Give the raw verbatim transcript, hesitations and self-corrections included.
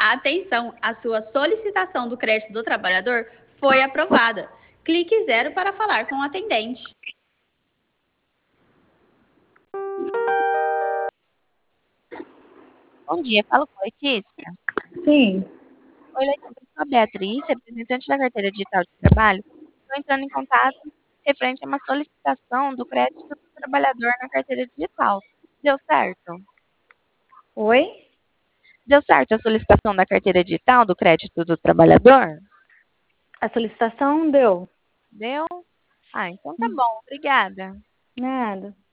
Atenção, a sua solicitação do crédito do trabalhador foi aprovada. Clique zero para falar com o atendente. Bom dia, falo com a Letícia. Sim. Oi, Letícia, eu sou a Beatriz, representante da carteira digital de trabalho. Estou entrando em contato referente a uma solicitação do crédito do trabalhador na carteira digital. Deu certo? Oi? Deu certo a solicitação da carteira digital do crédito do trabalhador? A solicitação deu. Deu? Ah, então tá bom, obrigada. Nada.